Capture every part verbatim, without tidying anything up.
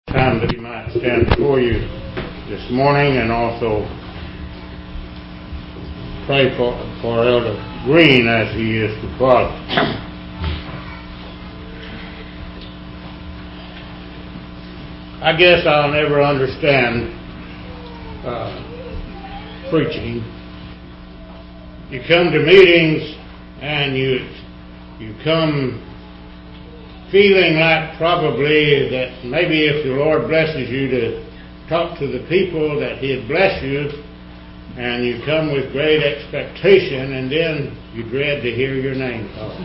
Time that he might stand before you this morning and also pray for, for Elder Green as he is to follow. I guess I'll never understand uh, preaching. You come to meetings and you you come feeling like probably that maybe if the Lord blesses you to talk to the people that He'd bless you, and you come with great expectation, and then you dread to hear your name called.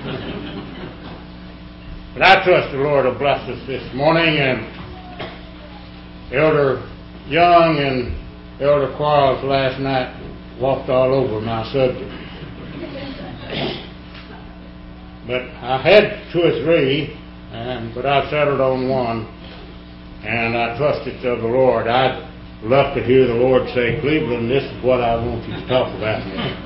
But I trust the Lord will bless us this morning, and Elder Young and Elder Quarles last night walked all over my subject. But I had two or three, and but I settled on one, and I trusted to the Lord. I'd love to hear the Lord say, "Cleveland, this is what I want you to talk about."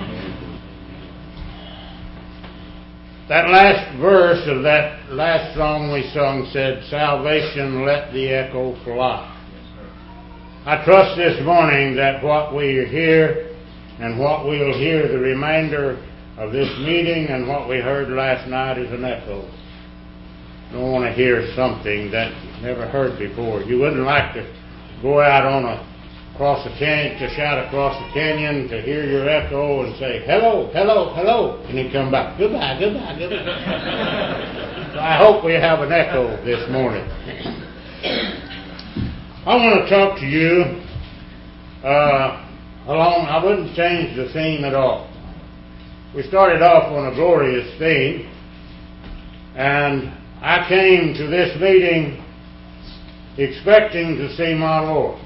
That last verse of that last song we sung said, "Salvation, let the echo fly." I trust this morning that what we hear and what we'll hear the remainder of this meeting and what we heard last night is an echo. You don't want to hear something that you've never heard before. You wouldn't like to go out on a across the canyon, to shout across the canyon, to hear your echo and say, "Hello, hello, hello," and then come back, "Goodbye, goodbye, goodbye." So I hope we have an echo this morning. I want to talk to you uh, along, I wouldn't change the theme at all. We started off on a glorious theme, and I came to this meeting expecting to see my Lord.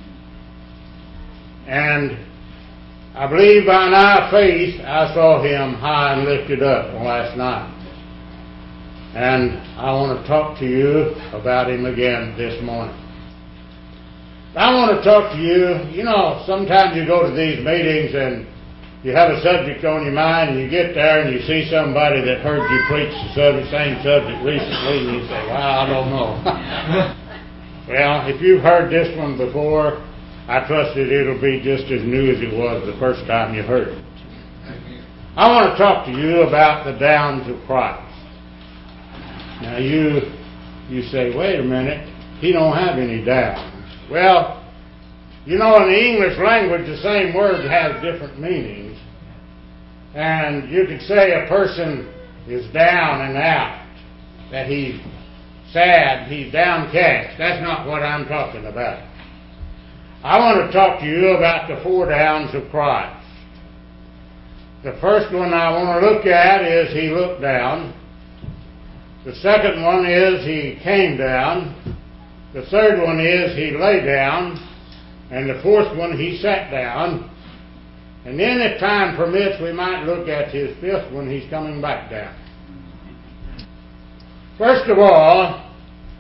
And I believe by an eye faith I saw Him high and lifted up last night. And I want to talk to you about Him again this morning. I want to talk to you, you know, sometimes you go to these meetings and you have a subject on your mind, and you get there and you see somebody that heard you preach the subject, same subject recently, and you say, "Well, I don't know." Well, if you've heard this one before, I trust that it'll be just as new as it was the first time you heard it. I want to talk to you about the downs of Christ. Now you you say, "Wait a minute, He don't have any downs." Well, you know, in the English language, the same word has different meanings. And you could say a person is down and out, that he's sad, he's downcast. That's not what I'm talking about. I want to talk to you about the four downs of Christ. The first one I want to look at is He looked down. The second one is He came down. The third one is He lay down. And the fourth one, He sat down. And then if time permits, we might look at His fifth one, He's coming back down. First of all,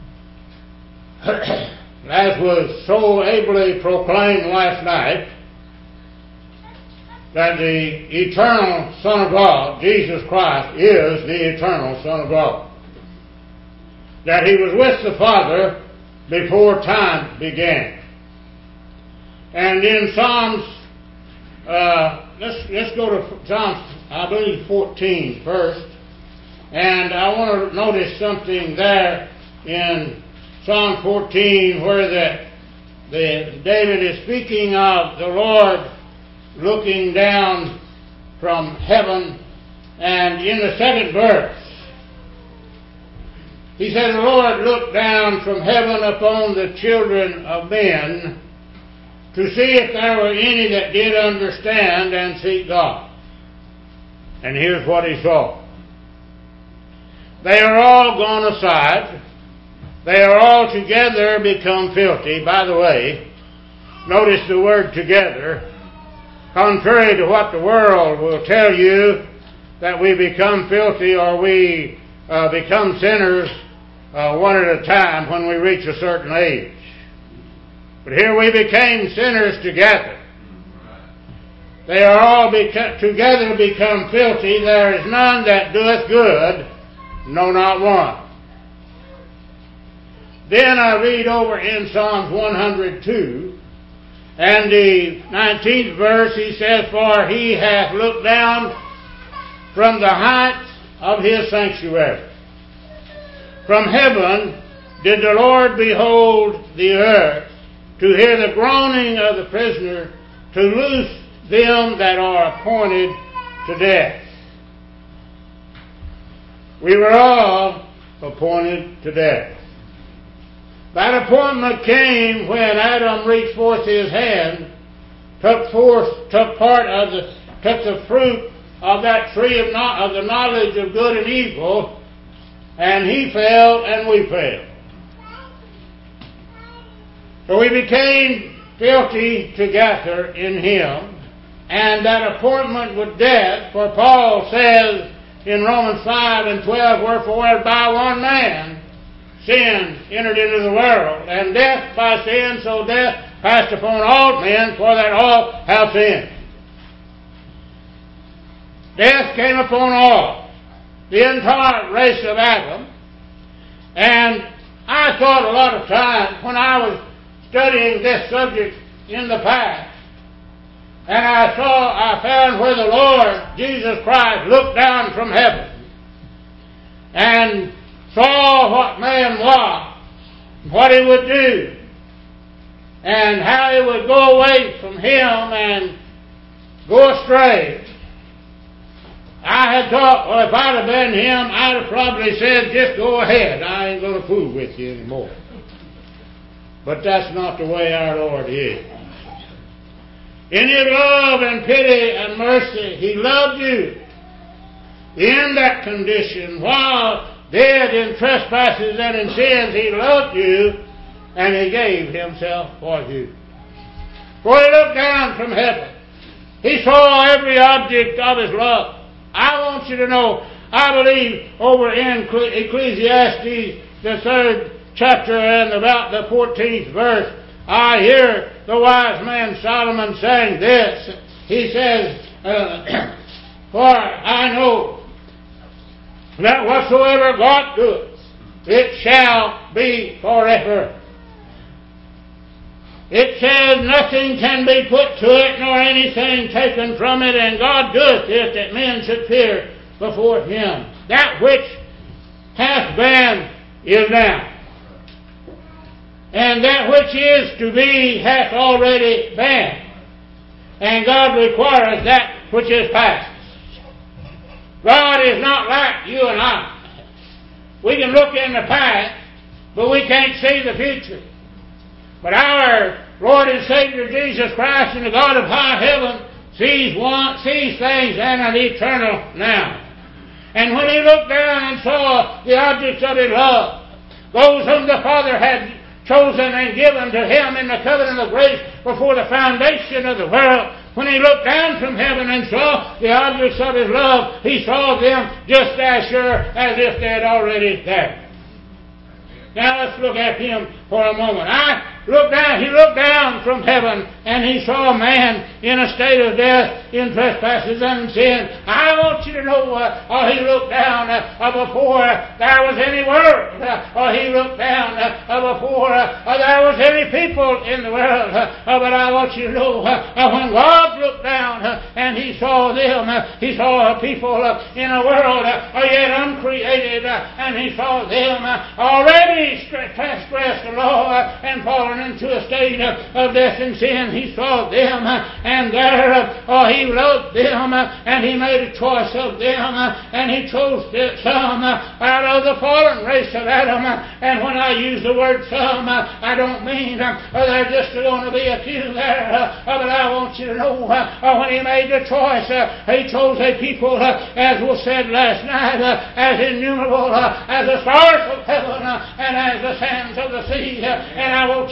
as was so ably proclaimed last night, that the eternal Son of God, Jesus Christ, is the eternal Son of God. That He was with the Father before time began. And in Psalms, uh, let's let's go to Psalms, I believe fourteen first, and I want to notice something there in Psalm fourteen where the, the David is speaking of the Lord looking down from heaven, and in the second verse, he said, "The Lord looked down from heaven upon the children of men to see if there were any that did understand and seek God." And here's what He saw. "They are all gone aside. They are all together become filthy." By the way, notice the word "together." Contrary to what the world will tell you, that we become filthy or we uh, become sinners uh, one at a time when we reach a certain age. But here we became sinners together. They are all beca- together become filthy. There is none that doeth good, no, not one. Then I read over in Psalms one hundred two, and the nineteenth verse, he says, For he hath looked down from the heights of his sanctuary. From heaven did the Lord behold the earth, to hear the groaning of the prisoner, to loose them that are appointed to death. We were all appointed to death. That appointment came when Adam reached forth his hand, took forth, took part of the, took the fruit of that tree of, not, of the knowledge of good and evil, and he fell and we fell. So we became filthy together in him, and that appointment with death, for Paul says in Romans five and twelve, Wherefore by one man sin entered into the world, and death by sin, so death passed upon all men, for that all have sinned. Death came upon all, the entire race of Adam. And I thought a lot of times when I was studying this subject in the past, and I saw, I found where the Lord Jesus Christ looked down from heaven and saw what man was, what he would do, and how he would go away from him and go astray. I had thought, well, if I'd have been him, I'd have probably said, just go ahead. I ain't going to fool with you anymore. But that's not the way our Lord is. In His love and pity and mercy, He loved you in that condition. While dead in trespasses and in sins, He loved you, and He gave Himself for you. For He looked down from heaven. He saw every object of His love. I want you to know, I believe over in Ecclesiastes, the third chapter and about the fourteenth verse, I hear the wise man Solomon saying this. He says, uh, For I know that whatsoever God doeth, it shall be forever. It says nothing can be put to it, nor anything taken from it, and God doeth it that men should fear before Him. That which hath been is now, and that which is to be hath already been, and God requires that which is past. God is not like you and I. We can look in the past, but we can't see the future. But our Lord and Savior Jesus Christ and the God of high heaven sees one, sees things in an eternal now. And when He looked down and saw the objects of His love, those whom the Father had chosen and given to Him in the covenant of grace before the foundation of the world, when He looked down from heaven and saw the objects of His love, He saw them just as sure as if they had already there. Now let's look at Him for a moment. I looked down, He looked down from heaven and He saw man in a state of death, in trespasses and sin. I want you to know, uh, or He looked down uh, before there was any world, uh, or He looked down uh, before uh, there was any people in the world. Uh, but I want you to know, uh, when God looked down uh, and He saw them, uh, He saw people uh, in a world uh, yet uncreated, uh, and He saw them uh, already transgressed the law uh, and fallen into a state uh, of death and sin. He saw them, uh, and there uh, oh, He loved them, uh, and He made a choice of them, uh, and He chose some uh, out of the fallen race of Adam. Uh, and when I use the word some, uh, I don't mean uh, there's just going to be a few there, uh, but I want you to know uh, when He made the choice, uh, He chose a people, uh, as was said last night, uh, as innumerable uh, as the stars of heaven uh, and as the sands of the sea. Uh, and I want you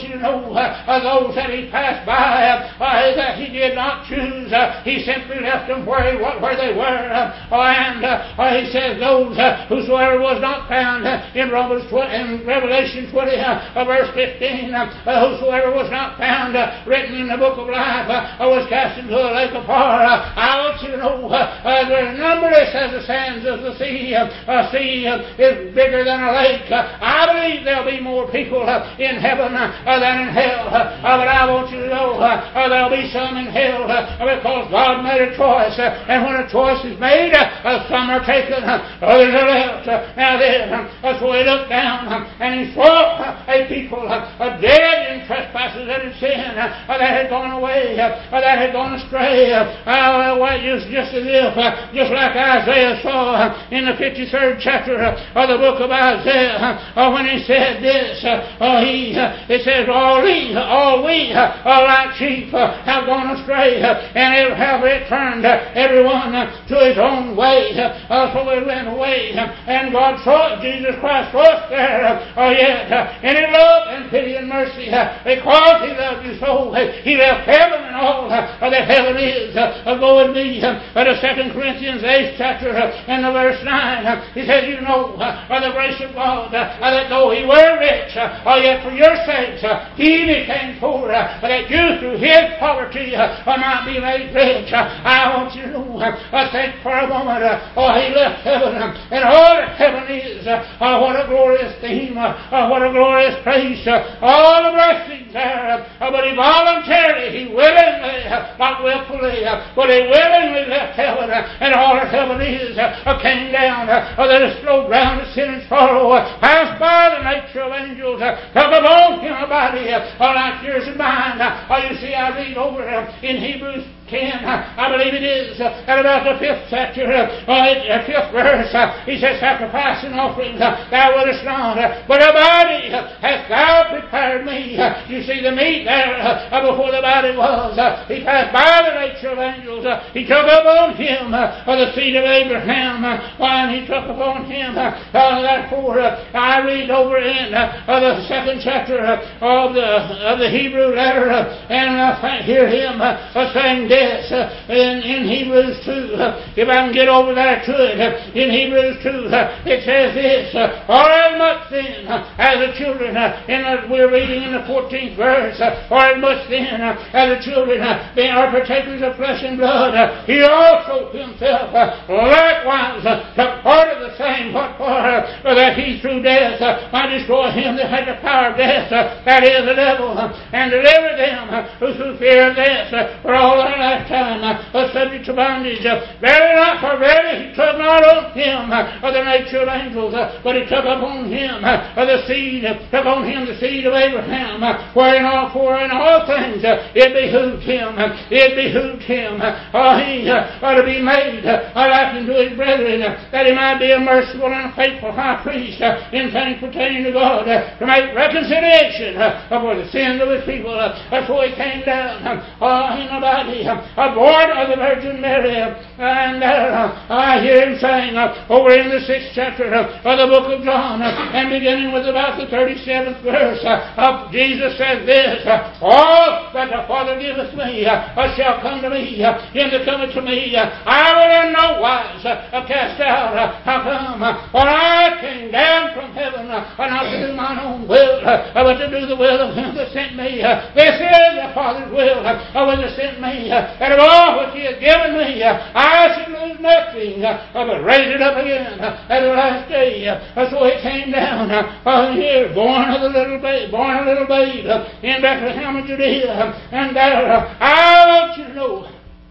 you to know uh, those that he passed by, uh, that he did not choose. Uh, he simply left them where, he, where they were. Uh, and uh, he says, those uh, whosoever was not found uh, in Romans twenty, in Revelation twenty, uh, verse fifteen, uh, whosoever was not found uh, written in the book of life uh, was cast into a lake of fire. Uh, I want you to know uh, uh, they're numberless as the sands of the sea. Uh, uh, sea uh, is bigger than a lake. Uh, I believe there'll be more people uh, in heaven uh, than in hell. Uh, but I want you to know uh, uh, there'll be some in hell uh, because God made a choice. Uh, and when a choice is made, uh, some are taken, uh, others are left. Uh, now then, uh, so he looked down uh, and he saw uh, a people uh, dead in trespasses and in sin uh, that had gone away, uh, that had gone astray. Uh, uh, well, just, just as if, uh, just like Isaiah saw uh, in the fifty-third chapter uh, of the book of Isaiah, uh, when he said this, uh, uh, he, uh, it says, all we, all we, uh, all like sheep, uh, have gone astray, uh, and have returned uh, everyone uh, to his own way. Uh, so we went away, uh, and God saw it, Jesus Christ saw us there, uh, yet, uh, and in love and pity and mercy, uh, because he loved you so, uh, he left heaven and all uh, that heaven is. Uh, go with me uh, to Second Corinthians eighth chapter uh, and the verse nine. Uh, he says, you know, uh, by the grace of God, uh, that though he were rich, uh, yet for your sakes uh, he became poor, uh, that you through his poverty uh, might be made rich. Uh, I want you to know, uh, think for a moment, uh, oh, he left heaven, uh, and all that heaven is, uh, uh, what a glorious theme, uh, uh, what a glorious place, uh, all the blessings there, uh, but he voluntarily, he willingly, uh, not willfully, uh, but he willingly left heaven, uh, and all that heaven is, uh, came down, uh, that is flowed round to sin and sorrow, uh, passed by the nature of angels, uh, took upon him a body, uh, like yours and mine. Uh, you see, I read over uh, in Hebrews ten, uh, I believe it is, uh, at about the fifth chapter, uh, uh, fifth verse, uh, he says, sacrifice and offerings uh, thou wouldest not, uh, but a body uh, hast thou prepared me. Uh, you see the meat there uh, before the body was. Uh, he passed by the nature of angels. Uh, he took upon him uh, the seed of Abraham, uh, and he took upon him, uh, uh, therefore, uh, I read over in uh, the second chapter uh, of the of the Hebrew letter, uh, and I uh, hear him uh, saying this. Yes, uh, in, in Hebrews two, uh, if I can get over there to it, uh, in Hebrews two, uh, it says this, uh, for as much then uh, as the children, uh, in the, we're reading in the fourteenth verse, uh, for as much then uh, as the children uh, being are partakers of flesh and blood, uh, he also himself uh, likewise uh, took part of the same, what for, uh, that he through death uh, might destroy him that had the power of death, uh, that is the devil, uh, and deliver them uh, who through fear of death uh, for all their lifetime uh, subject to bondage. Uh, very not, for very he took not on him uh, the nature of angels, uh, but he took upon him uh, the seed, uh, took on him the seed of Abraham, uh, wherein all for in all things uh, it behooved him, uh, it behooved him, uh, uh, he uh, uh, to be made uh, like unto his brethren, uh, that he might be a merciful and a faithful high priest uh, in things pertaining to God, uh, to make reconciliation uh, for the sins of his people. Uh, so he came down uh, in a body, uh, born of the Virgin Mary, uh, and uh, I hear him saying uh, over in the sixth chapter uh, of the book of John, uh, and beginning with about the thirty-seventh verse, uh, uh, Jesus says this, uh, all that the Father giveth me uh, shall come to me, uh, in the coming to me, uh, I will in no wise uh, cast out. Uh, how come? Uh, for I came down from heaven uh, not to do mine own will, uh, but to do the will of him that sent me. Uh, this is the Father's will uh, when he sent me, uh, and of all which he has given me, uh, I should lose nothing, uh, but raise it up again uh, at the last day. Uh, so he came down uh, uh, here, born of the little babe, born a little babe uh, in Bethlehem of Judea, uh, and there uh, I want you to know.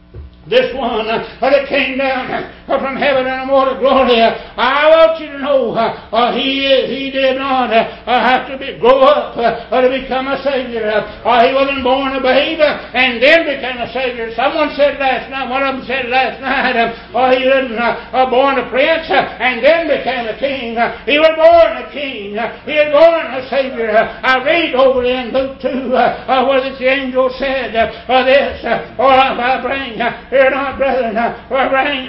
This one uh, that came down uh, from heaven in immortal glory, uh, I want you to know uh, uh, he he did not uh, uh, have to be, grow up uh, to become a Savior. Uh, he wasn't born a babe uh, and then became a Savior. Someone said last night, one of them said last night, uh, uh, he wasn't uh, uh, born a prince uh, and then became a king. Uh, he was born a king. Uh, he was born a Savior. Uh, I read over in Luke two uh, uh, where the angel said uh, uh, this, uh, or I bring uh, Fear not, brethren, uh, for bring, for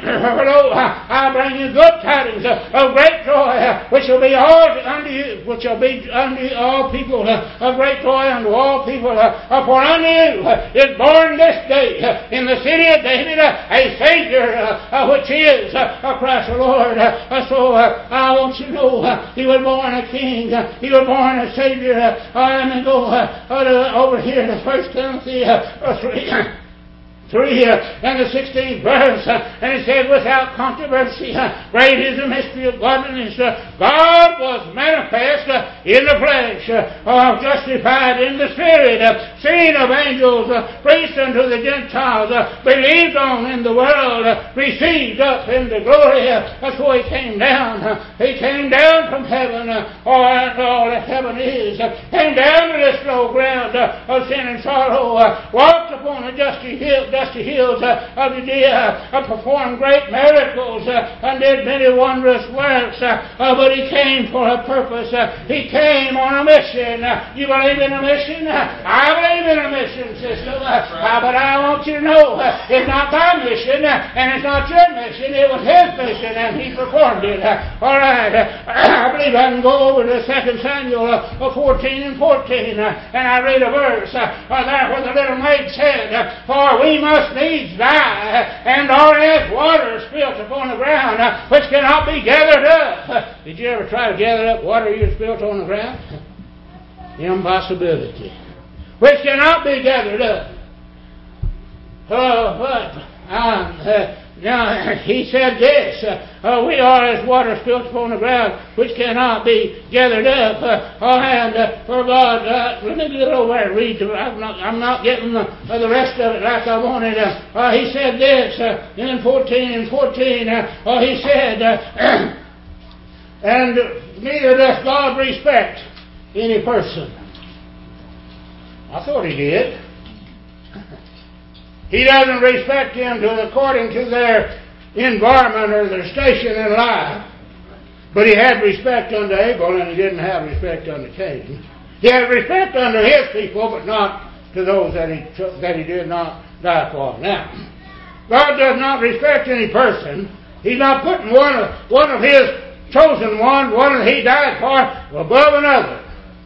lo, I bring you good tidings of great joy, which shall be all unto you, which shall be unto all people of great joy unto all people. For unto you is born this day in the city of David a Savior, which is Christ the Lord. So I want you to know He was born a King. He was born a Savior. I am going to go over here to First Timothy three. three uh, and the sixteenth verse, uh, and it said, without controversy, uh, great is the mystery of godliness. Uh, God was manifest uh, in the flesh, uh, justified in the Spirit, uh, seen of angels, uh, preached unto the Gentiles, uh, believed on in the world, uh, received up into glory. Uh, that's why He came down. Uh, he came down from heaven, uh, all, all that heaven is, uh, came down to this low ground uh, of sin and sorrow, uh, walked upon a dusty hill, dusty hills uh, of Judea, uh, performed great miracles, uh, and did many wondrous works, uh, uh, but He came for a purpose. Uh, he came on a mission. Uh, you believe in a mission? Uh, I believe in a mission system, uh, uh, but I want you to know uh, it's not my mission, uh, and it's not your mission. It was His mission, and He performed it. Uh, all right, uh, I believe I can go over to Second Samuel uh, fourteen and fourteen, uh, and I read a verse uh, uh, there where the little maid said, uh, for we must needs die, and all as water spilt upon the ground, uh, which cannot be gathered up. Uh, did you ever try to gather up water you spilt on the ground? Impossibility. Which cannot be gathered up. Uh, but um, uh, now he said this, uh, uh, we are as water spilt upon the ground, which cannot be gathered up. Uh, oh, and uh, for God, uh, let me get over and read. The, I'm, not, I'm not getting the, uh, the rest of it like I wanted. Uh, uh, he said this uh, in fourteen and fourteen. Uh, uh, he said, uh, and neither does God respect any person. I thought He did. He doesn't respect them to, according to their environment or their station in life. But He had respect unto Abel, and He didn't have respect unto Cain. He had respect unto His people, but not to those that He that He did not die for. Now, God does not respect any person. He's not putting one of, one of His chosen one, one that He died for, above another.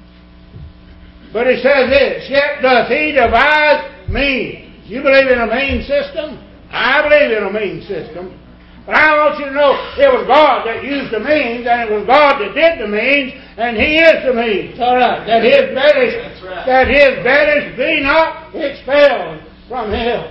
But He says this, yet doth He devise means. You believe in a mean system? I believe in a mean system. But I want you to know it was God that used the means, and it was God that did the means, and He is the means. All right. That His banish, right. that His banish be not expelled from Him.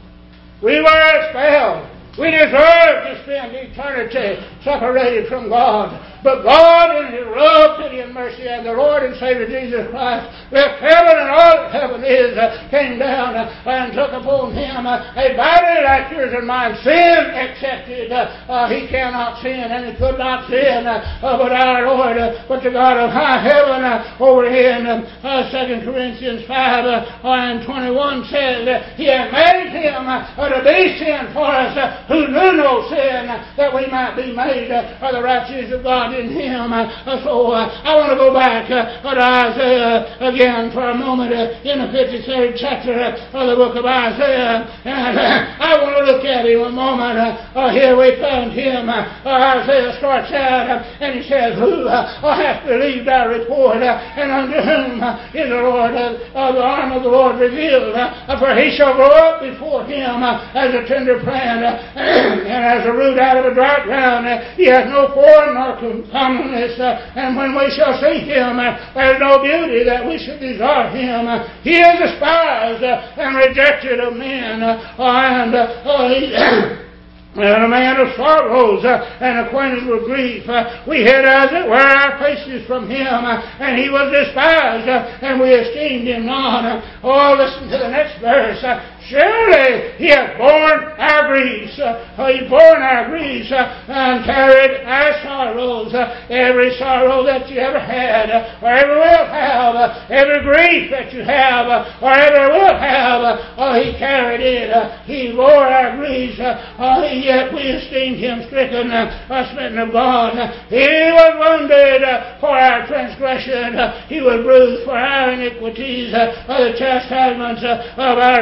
We were expelled. We deserve to spend eternity separated from God. But God, in His love, pity, and mercy, and the Lord and Savior Jesus Christ, left heaven and all that heaven is, uh, came down uh, and took upon Him uh, a body like yours and mine, sin accepted. Uh, uh, he cannot sin, and He could not sin, uh, uh, but our Lord, uh, but the God of high heaven, uh, over here in um, uh, Second Corinthians five uh, and twenty-one says, uh, He had made Him uh, to be sin for us, uh, who knew no sin, uh, that we might be made uh, the righteousness of God in Him. Uh, so uh, I want to go back uh, to Isaiah again for a moment uh, in the fifty-third chapter uh, of the book of Isaiah. And uh, I want to look at him a moment. Uh, uh, here we found him. Uh, uh, Isaiah starts out uh, and he says, who uh, hath believed our report, uh, and unto whom uh, is the Lord, uh, uh, the arm of the Lord revealed? Uh, for He shall grow up before Him uh, as a tender plant, uh, and as a root out of a dry ground. Uh, he has no form nor comeliness, uh, and when we shall see Him, uh, there is no beauty that we should desire Him. Uh, he is despised uh, and rejected of men, uh, and uh, uh, he and a man of sorrows, uh, and acquainted with grief. Uh, we hid, as it were, our faces from Him, uh, and He was despised, uh, and we esteemed Him not. Uh, oh, listen to the next verse. Uh, Surely He hath borne our griefs. Uh, He borne our griefs uh, and carried our sorrows. Uh, every sorrow that you ever had, uh, or ever will have, uh, every grief that you have, uh, or ever will have, uh, oh, He carried it. Uh, he bore our griefs. Uh, oh, yet we esteemed Him stricken, uh, smitten of God. Uh, he was wounded uh, for our transgression. Uh, he was bruised for our iniquities. Uh, the chastisement uh, of our peace. Uh,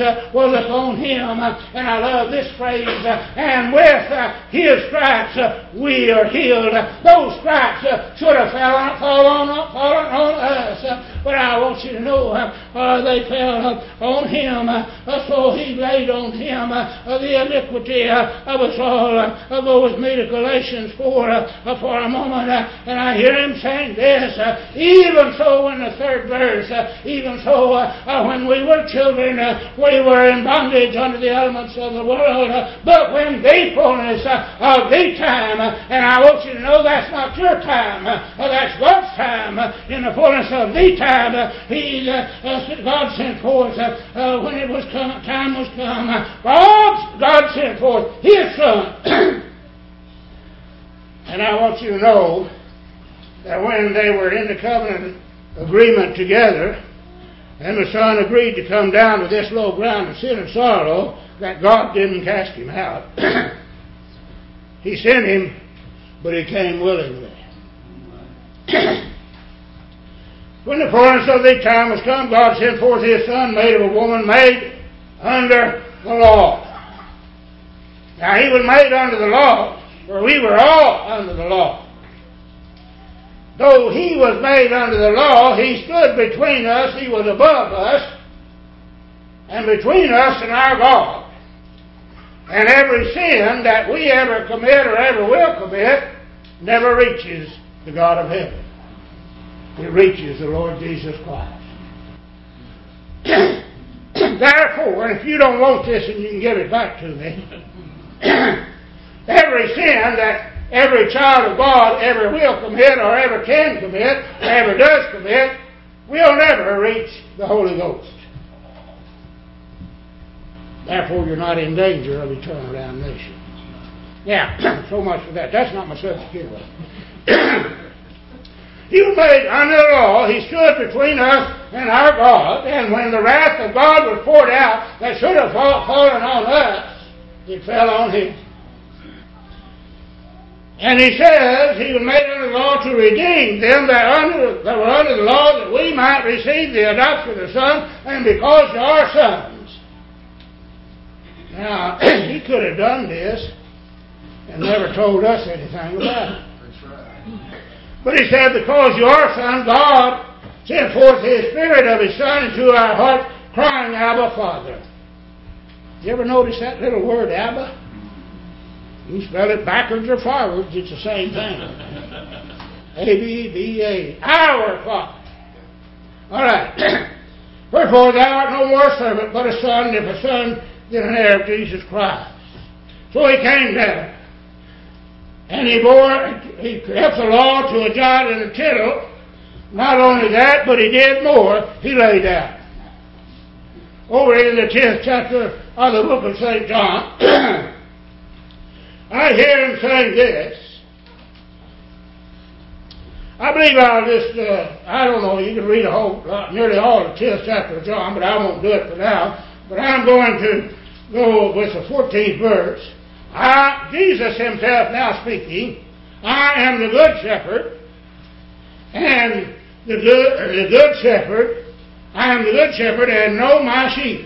uh, was upon him. Uh, and I love this phrase, uh, and with uh, his stripes uh, we are healed. Uh, those stripes uh, should have fallen, fallen, on, fallen on us. Uh, but I want you to know uh, uh, they fell uh, on him. Uh, so he laid on him uh, the iniquity uh, of us all. Uh, go with me to Galatians four uh, for a moment. Uh, and I hear him saying this, uh, even so in the third verse, uh, even so uh, uh, when we were children, uh, we were in bondage under the elements of the world. Uh, but when the fullness uh, of the time, uh, and I want you to know that's not your time, uh, that's God's time. Uh, in the fullness of the time, uh, he, uh, uh, God sent forth, uh, uh, when it was come, time was come, uh, God, God sent forth his Son. And I want you to know that when they were in the covenant agreement together, and the Son agreed to come down to this low ground of sin and sorrow, that God didn't cast him out. He sent him, but he came willingly. When the fullness of the time was come, God sent forth his Son, made of a woman, made under the law. Now he was made under the law, for we were all under the law. Though he was made under the law, he stood between us, he was above us, and between us and our God. And every sin that we ever commit or ever will commit never reaches the God of heaven. It reaches the Lord Jesus Christ. Therefore, if you don't want this and you can give it back to me, every sin that every child of God ever will commit or ever can commit or ever does commit will never reach the Holy Ghost. Therefore, you're not in danger of eternal damnation. Now, so much for that. That's not my subject anyway. He was made under the law. He stood between us and our God. And when the wrath of God was poured out that should have fallen on us, it fell on him. And he says he was made under the law to redeem them that, under, that were under the law, that we might receive the adoption of the Son, and because you are sons. Now, he could have done this and never told us anything about it. That's right. But he said, because you are sons, God sent forth his Spirit of his Son into our hearts, crying, Abba, Father. You ever notice that little word, Abba? You spell it backwards or forwards, it's the same thing. A B B A. Our Father. All right. Wherefore thou art no more a servant, but a son, if a son, then an heir of Jesus Christ. So he came down. And he bore, he kept the law to a jot and a tittle. Not only that, but he did more. He lay down. Over in the tenth chapter of the book of Saint John, I hear him saying this. I believe I'll just, uh, I don't know, you can read a whole, uh, nearly all of the tenth chapter of John, but I won't do it for now. But I'm going to go with the fourteenth verse. I, Jesus himself now speaking, I am the good shepherd, and the good, the good shepherd, I am the good shepherd and know my sheep.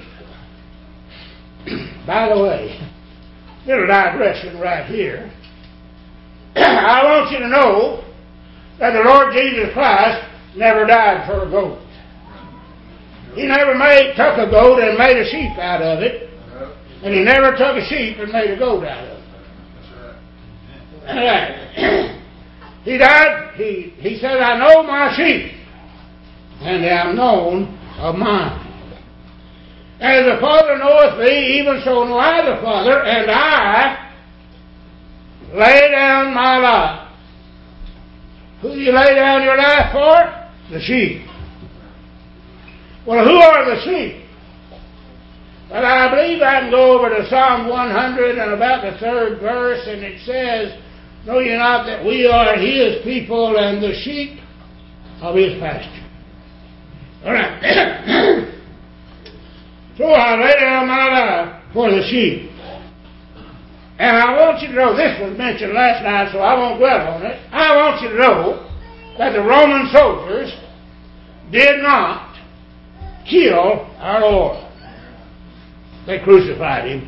By the way, little digression right here. I want you to know that the Lord Jesus Christ never died for a goat. He never made took a goat and made a sheep out of it. And he never took a sheep and made a goat out of it. That's right. He died, he, he said, I know my sheep, and they are known of mine. As the Father knoweth me, even so know I the Father, and I lay down my life. Who do you lay down your life for? The sheep. Well, who are the sheep? Well, I believe I can go over to Psalm one hundred and about the third verse, and it says, know ye not that we are his people and the sheep of his pasture? All right. So I lay down my life for the sheep. And I want you to know, this was mentioned last night, so I won't dwell on it. I want you to know that the Roman soldiers did not kill our Lord. They crucified him,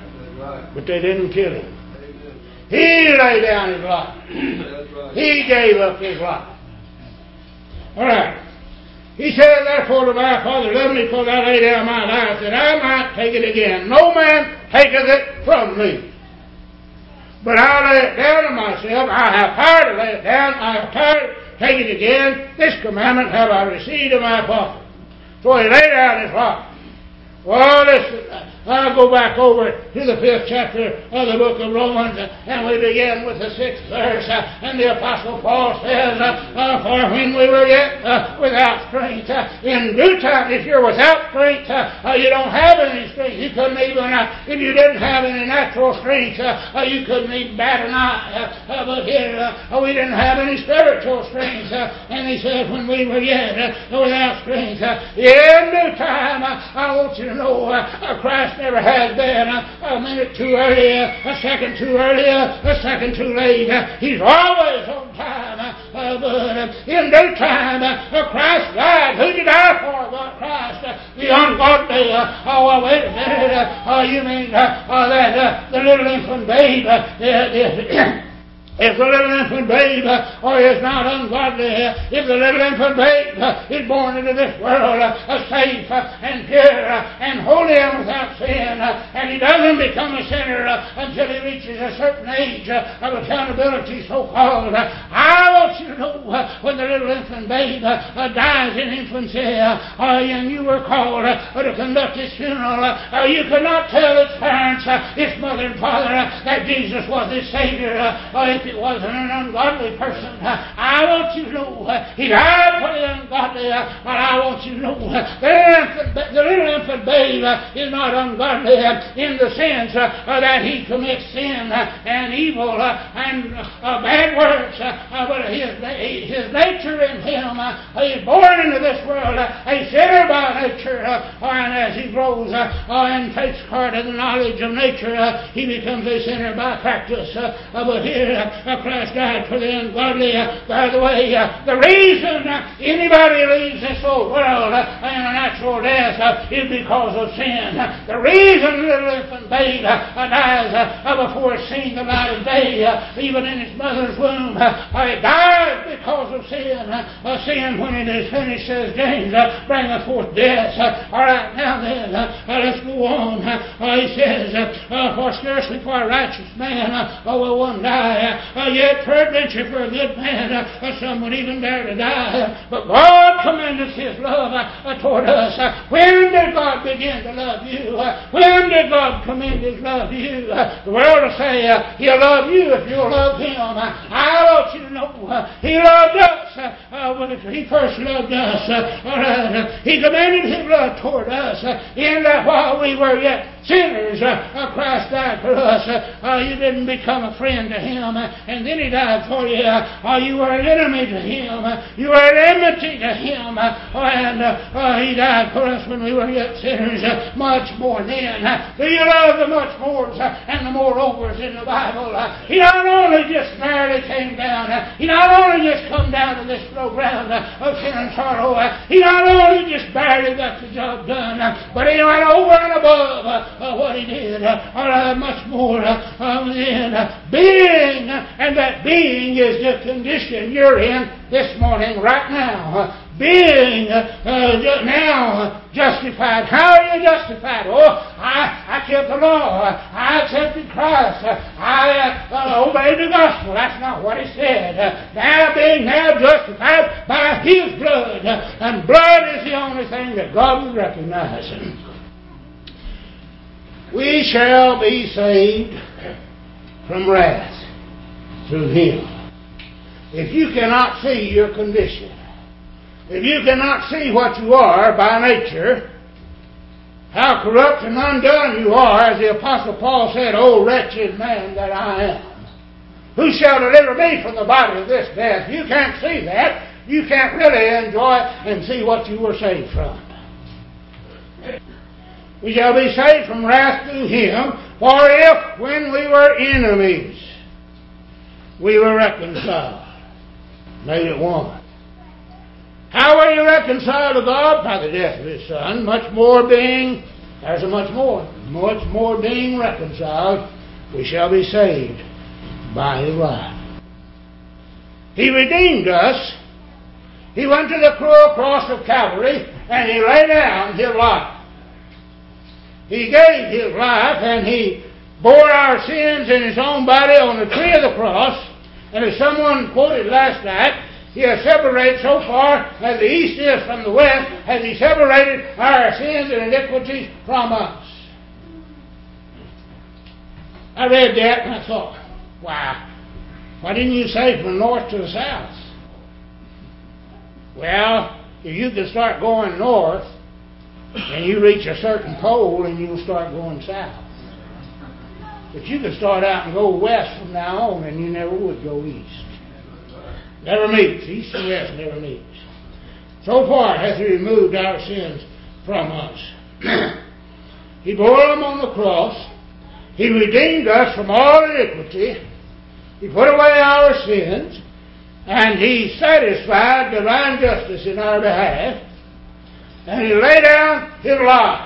but they didn't kill him. He laid down his life. He gave up his life. All right. He said, therefore, to my Father, love me, because I lay down my life, that I might take it again. No man taketh it from me, but I lay it down of myself. I have power to lay it down. I have power to take it again. This commandment have I received of my Father. So he laid down his life. Well, listen, I'll go back over to the fifth chapter of the book of Romans, and we begin with the sixth verse. And the Apostle Paul says, uh, For when we were yet uh, without strength, uh, in due time, if you're without strength, uh, you don't have any strength. You couldn't even, uh, if you didn't have any natural strength, uh, you couldn't even bat an eye. Uh, but here, uh, we didn't have any spiritual strength. Uh, and he said, when we were yet uh, without strength, uh, in due time, uh, I want you to know, uh, Christ never has been uh, a minute too early, uh, a second too early, uh, a second too late. Uh, he's always on time. Uh, but uh, in due time, uh, Christ died. Who did he die for? But Christ, uh, the ungodly. Uh, oh, well, wait a minute. Uh, oh, you mean uh, uh, that uh, the little infant babe uh, uh, If the little infant babe uh, or is not ungodly, uh, if the little infant babe uh, is born into this world uh, safe uh, and pure uh, and holy and without sin, uh, and he doesn't become a sinner uh, until he reaches a certain age uh, of accountability, so-called, uh, I want you to know uh, when the little infant babe uh, uh, dies in infancy, uh, uh, and you were called uh, to conduct his funeral, uh, you could not tell its parents, uh, its mother and father, uh, that Jesus was his Savior. Uh, uh, it wasn't an ungodly person. Uh, I want you to know uh, he died for the ungodly, uh, but I want you to know uh, the, infant, the little infant babe uh, is not ungodly uh, in the sense uh, uh, that he commits sin uh, and evil uh, and uh, bad works, uh, uh, but his, his nature in him, uh, he is born into this world uh, a sinner by nature, uh, and as he grows uh, uh, and takes part in the knowledge of nature, uh, he becomes a sinner by practice. Uh, uh, but here, uh, Christ died for the ungodly. Uh, by the way, uh, the reason uh, anybody leaves this old world uh, in a natural death uh, is because of sin. Uh, the reason little infant babe uh, dies uh, before it's seen the light of day, uh, even in its mother's womb, uh, it dies because of sin. Uh, uh, sin, when it is finished, says James, uh, bringeth forth death. Uh, all right, now then, uh, uh, let's go on. Uh, uh, he says, uh, uh, for scarcely for a righteous man uh, will one die. Uh, yet peradventure for a good man, uh, some would even dare to die. But God commendeth his love uh, toward us. Uh, when did God begin to love you? Uh, when did God commend his love to you? Uh, the world will say uh, he'll love you if you'll love him. Uh, I want you to know uh, he loved us. Uh, uh, when he first loved us, uh, all right, uh, he commended his love toward us uh, in that while we were yet sinners, uh, Christ died for us. Uh, uh, you didn't become a friend to him, uh, and then he died for you. Uh, you were an enemy to him. Uh, you were an enmity to him, uh, and uh, uh, he died for us when we were yet sinners. Uh, much more then. Uh, do you love the much mores uh, and the moreovers in the Bible? Uh, he not only just narrowly came down, uh, he not only just come down to this low ground uh, of sin and sorrow, uh, he not only just barely got the job done, uh, but he went over and above uh, Uh, what he did, uh, uh, much more uh, uh, than uh, being, uh, and that being is the condition you're in this morning, right now. Uh, being uh, uh, ju- now uh, justified. How are you justified? Oh, I, I kept the law. Uh, I accepted Christ. Uh, I uh, uh, obeyed the gospel. That's not what he said. Uh, now being now justified by his blood. Uh, and blood is the only thing that God would recognize. We shall be saved from wrath through him. If you cannot see your condition, if you cannot see what you are by nature, how corrupt and undone you are, as the Apostle Paul said, O wretched man that I am, who shall deliver me from the body of this death? You can't see that. You can't really enjoy and see what you were saved from. We shall be saved from wrath through him, for if, when we were enemies, we were reconciled, made it one. How were you reconciled to God? By the death of his Son, much more being There's a much more, much more being reconciled. We shall be saved by His life. He redeemed us. He went to the cruel cross of Calvary and He laid down His life. He gave His life and He bore our sins in His own body on the tree of the cross. And as someone quoted last night, He has separated so far as the east is from the west, has He separated our sins and iniquities from us. I read that and I thought, wow, why didn't you say from north to the south? Well, if you can start going north and you reach a certain pole and you'll start going south. But you can start out and go west from now on and you never would go east. Never meets. East and west never meets. So far hath He removed our sins from us. He bore them on the cross. He redeemed us from all iniquity. He put away our sins. And He satisfied divine justice in our behalf. And He laid down His life.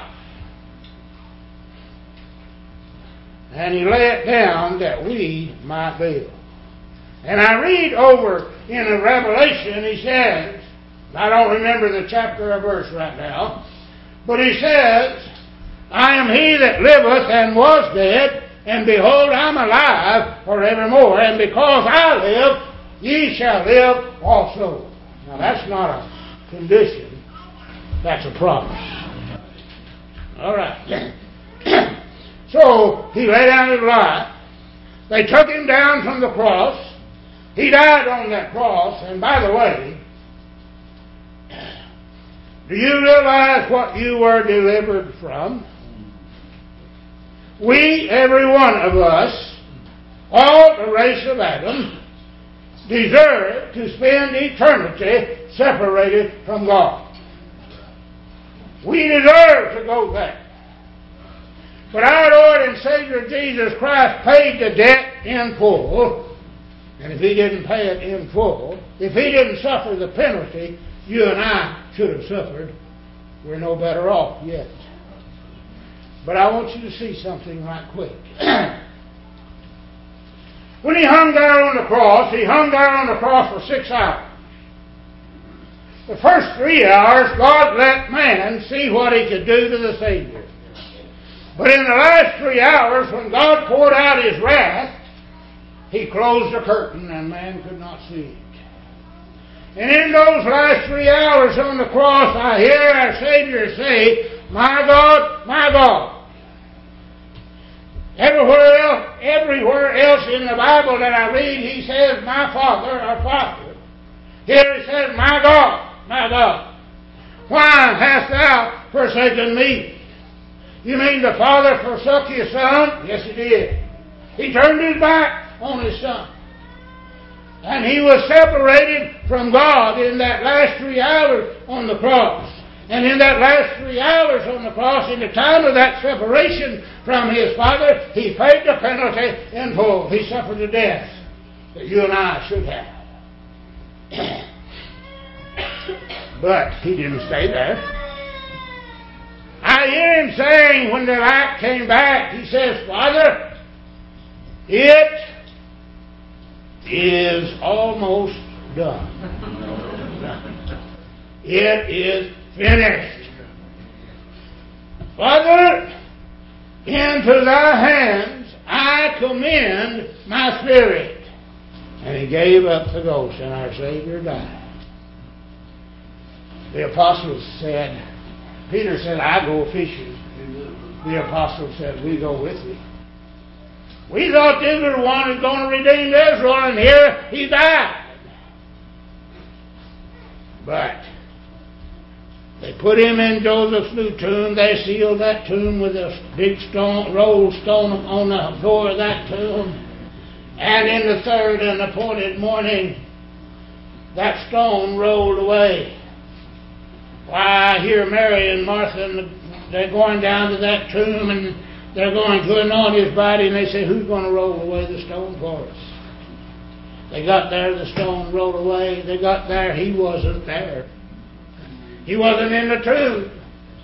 And He lay it down that we might live. And I read over in a Revelation, He says, I don't remember the chapter or verse right now, but He says, I am He that liveth and was dead, and behold, I'm alive forevermore, and because I live, ye shall live also. Now that's not a condition, that's a promise. All right. So, He laid down His life. They took Him down from the cross. He died on that cross. And by the way, do you realize what you were delivered from? We, every one of us, all the race of Adam, deserve to spend eternity separated from God. We deserve to go there. But our Lord and Savior Jesus Christ paid the debt in full. And if He didn't pay it in full, if He didn't suffer the penalty you and I should have suffered, we're no better off yet. But I want you to see something right quick. When He hung there on the cross, He hung there on the cross for six hours. The first three hours, God let man see what He could do to the Savior. But in the last three hours, when God poured out His wrath, He closed the curtain and man could not see it. And in those last three hours on the cross, I hear our Savior say, my God, my God. Everywhere else, everywhere else in the Bible that I read, He says, my Father, our Father. Here He says, my God, my God. Why hast Thou forsaken me? You mean the Father forsook His Son? Yes, He did. He turned His back on His Son. And He was separated from God in that last three hours on the cross. And in that last three hours on the cross, in the time of that separation from His Father, He paid the penalty in full. He suffered the death that you and I should have. But He didn't stay there. I hear Him saying when the light came back, He says, Father, it is almost done. It is finished. Father, into Thy hands I commend my spirit. And He gave up the ghost, and our Savior died. The apostles said, Peter said, I go fishing. The apostles said, we go with you. We thought this was the one who's going to redeem Israel, and here He died. But they put Him in Joseph's new tomb. They sealed that tomb with a big stone, rolled stone on the door of that tomb. And in the third and appointed morning, that stone rolled away. Why, I hear Mary and Martha, and they're going down to that tomb, and they're going to anoint His body, and they say, who's going to roll away the stone for us? They got there, the stone rolled away. They got there, He wasn't there. He wasn't in the tomb.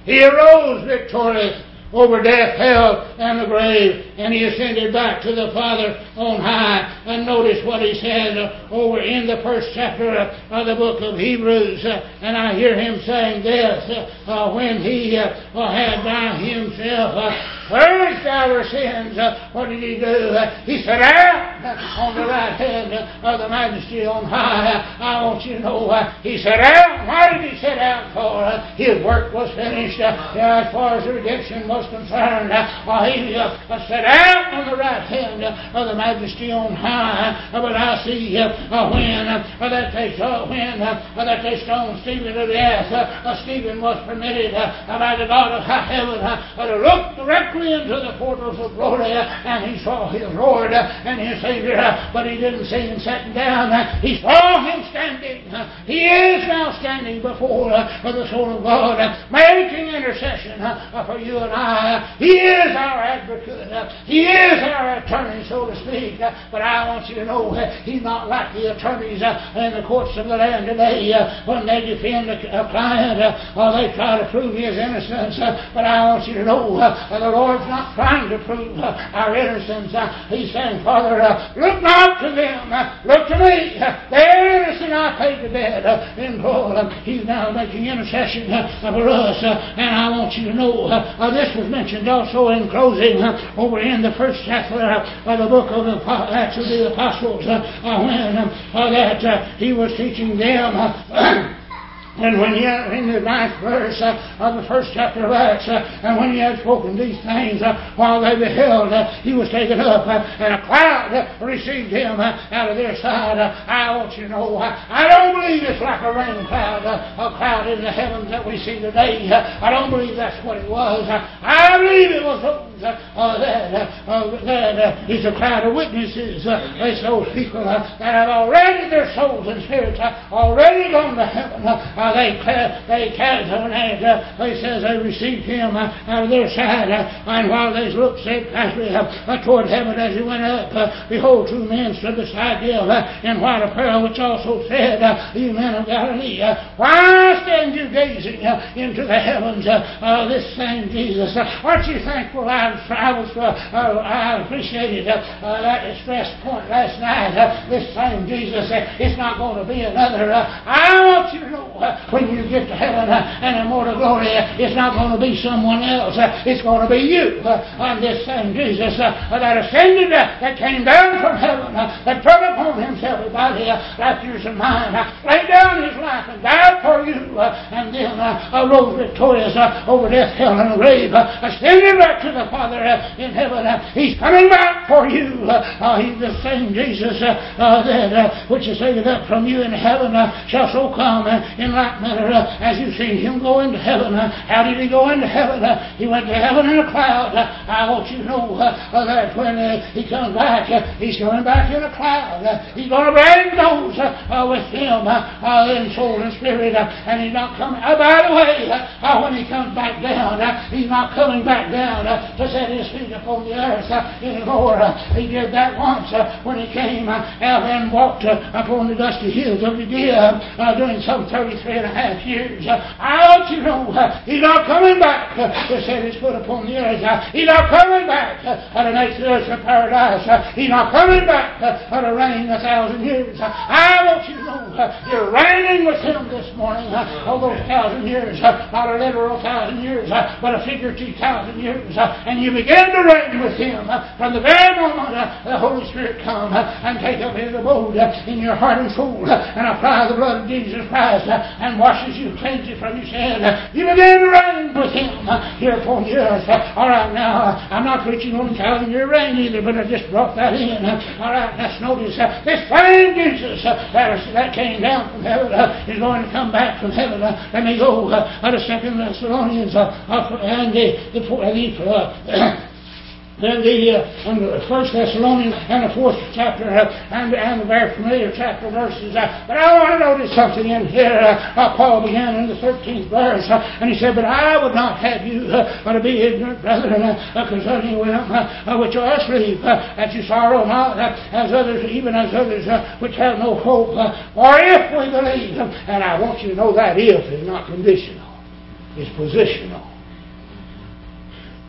He arose victorious over death, hell, and the grave, and he ascended back to the Father on high. And notice what he says uh, over in the first chapter uh, of the book of Hebrews. Uh, and I hear him saying this, uh, uh, when he uh, had by himself uh, purged our sins, uh, what did he do? Uh, he sat out on the right hand of the Majesty on high. I want you to know uh, he sat out. Why did he sit out for? Uh, his work was finished uh, as far as the redemption was concerned. Uh, he uh, sat out on the right hand uh, of the Majesty on high. Uh, but I see uh, uh, when uh, that they uh, when uh, that they stoned Stephen to death, uh, uh, Stephen was permitted uh, by the God of high heaven uh, to look directly into the portals of glory, uh, and he saw his Lord uh, and his Savior. Uh, but he didn't see him sitting down. Uh, he saw him standing. Uh, he is now standing before uh, the throne of God, uh, making intercession uh, for you and I. Uh, he is our advocate. Uh, he is our attorney, so to speak. Uh, but I want you to know uh, he's not like the attorneys uh, in the courts of the land today. Uh, when they defend a, a client, uh, or they try to prove his innocence. Uh, but I want you to know uh, the Lord's not trying to prove uh, our innocence. Uh, he's saying, Father, uh, look not to them. Uh, look to me. Uh, they're innocent. I paid the debt uh, in full. Uh, he's now making intercession uh, for us. Uh, and I want you to know uh, uh, this was mentioned also in closing uh, over in the first chapter uh, of the book of the Acts of the Apostles uh, uh, when uh, that uh, he was teaching them uh, and when he had, in the ninth verse uh, of the first chapter of Acts, uh, and when he had spoken these things, uh, while they beheld, uh, he was taken up, uh, and a cloud uh, received him uh, out of their side. Uh, I want you to know, uh, I don't believe it's like a rain cloud, uh, a cloud in the heavens that we see today. Uh, I don't believe that's what it was. Uh, I believe it was those uh, uh, that, uh, uh, that uh, is a cloud of witnesses. Uh, it's those people uh, that have already, their souls and spirits uh, already gone to heaven. Uh, Uh, they they carried him and uh, they says they received him uh, out of their side, uh, and while they looked steadfastly uh, uh, toward heaven as he went up, uh, behold, two men stood beside him uh, in white apparel, which also said, uh, "Ye men of Galilee, uh, why stand you gazing uh, into the heavens? Uh, uh, this same Jesus, uh, aren't you thankful? I, I was uh, uh, I appreciated uh, uh, that stress point last night. Uh, this same Jesus, uh, it's not going to be another. Uh, I want you to know." Uh, when you get to heaven uh, and immortal glory, uh, it's not going to be someone else. Uh, it's going to be you. Uh, and this same Jesus uh, that ascended, uh, that came down from heaven, uh, that took upon himself a body uh, like yours and mine, uh, laid down his life and died for you, uh, and then uh, rose victorious uh, over death, hell, and the grave, uh, ascended back to the Father uh, in heaven. Uh, he's coming back for you. Uh, uh, he's the same Jesus uh, uh, that uh, which is taken up from you in heaven uh, shall so come uh, in like manner uh, as you've seen him go into heaven. Uh, how did he go into heaven? Uh, he went to heaven in a cloud. Uh, I want you to know uh, uh, that when uh, he comes back, uh, he's coming back in a cloud. Uh, he's going to bring those uh, uh, with him uh, uh, in soul and spirit. Uh, and he's not coming. Uh, by the way, uh, uh, when he comes back down, uh, he's not coming back down uh, to set his feet upon the earth uh, anymore. Uh, he did that once uh, when he came uh, out and walked uh, upon the dusty hills of Judea uh, during some thirty-three and a half years. Uh, I want you to know uh, he's not coming back uh, to set his foot upon the earth. Uh, he's not coming back uh, to make the earth a paradise. Uh, he's not coming back uh, to reign a thousand years. Uh, I want you to know uh, you're reigning with him this morning. Uh, all those thousand years, uh, not a literal thousand years, uh, but a figurative thousand years. Uh, and you begin to reign with him uh, from the very moment uh, the Holy Spirit come uh, and take up his abode uh, in your heart and soul uh, and apply the blood of Jesus Christ uh, and washes you, cleanses you from your sin. Uh, you begin to reign with him uh, here upon the earth. Uh, all right, now, uh, I'm not preaching on thousand year reign either, but I just brought that in. Uh, all right, let's notice uh, this same Jesus uh, that, that came down from heaven uh, is going to come back from heaven. Uh, let me go uh, to Second Thessalonians uh, uh, and the, the, the uh, Then the, uh, and the First Thessalonians and the fourth chapter uh, and, and the very familiar chapter verses. Uh, but I want to notice something in here. Uh, uh, Paul began in the thirteenth verse, uh, and he said, "But I would not have you uh, to be ignorant, brethren, uh, concerning them uh, uh, which are asleep, uh, that you sorrow not, uh, as others, even as others uh, which have no hope. Uh, for if we believe," and I want you to know that if is not conditional, it's positional.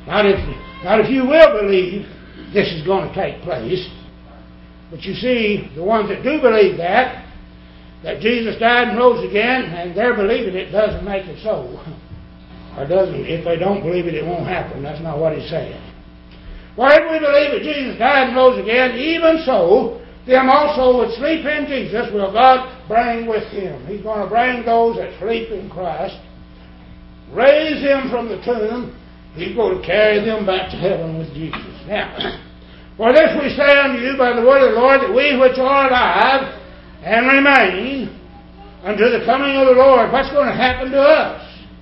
Not if, not if you will believe this is going to take place. But you see, the ones that do believe that, that Jesus died and rose again, and they're believing it, doesn't make it so. Or doesn't, if they don't believe it, it won't happen. That's not what he's saying. For if we believe that Jesus died and rose again, even so, them also that sleep in Jesus will God bring with him. He's going to bring those that sleep in Christ, raise them from the tomb. He's going to carry them back to heaven with Jesus. Now, for this we say unto you by the word of the Lord, that we which are alive and remain unto the coming of the Lord. What's going to happen to us?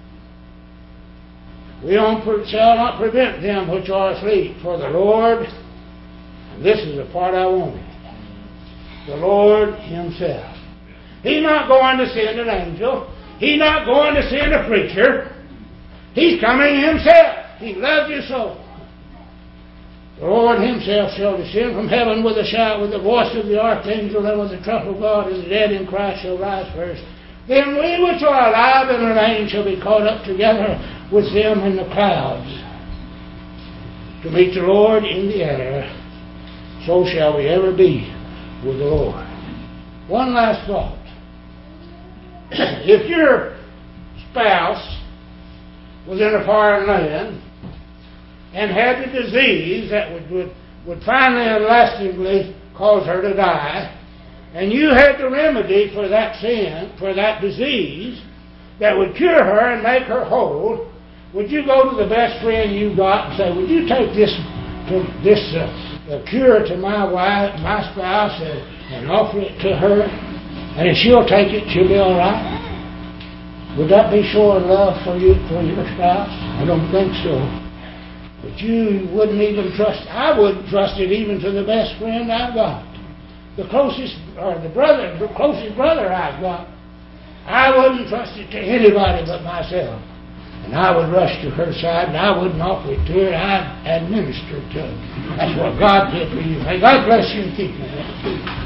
We shall not prevent them which are asleep. For the Lord, and this is the part I wanted, the Lord himself. He's not going to send an angel. He's not going to send a preacher. He's coming himself. He loves you so. The Lord himself shall descend from heaven with a shout, with the voice of the archangel, and with the trump of God, and the dead in Christ shall rise first. Then we which are alive and remain shall be caught up together with them in the clouds to meet the Lord in the air. So shall we ever be with the Lord. One last thought. If your spouse was in a foreign land and had a disease that would, would, would finally and lastingly cause her to die, and you had the remedy for that sin, for that disease, that would cure her and make her whole, would you go to the best friend you got and say, would you take this to, this uh, cure to my wife, my spouse, and, and offer it to her, and if she'll take it, she'll be all right? Would that be showing love for you, for your spouse? I don't think so. But you wouldn't even trust, I wouldn't trust it even to the best friend I've got. The closest, or the brother, the closest brother I've got, I wouldn't trust it to anybody but myself. And I would rush to her side, and I wouldn't offer it to her, I'd administer it to her. That's what God did for you. May God bless you and keep you.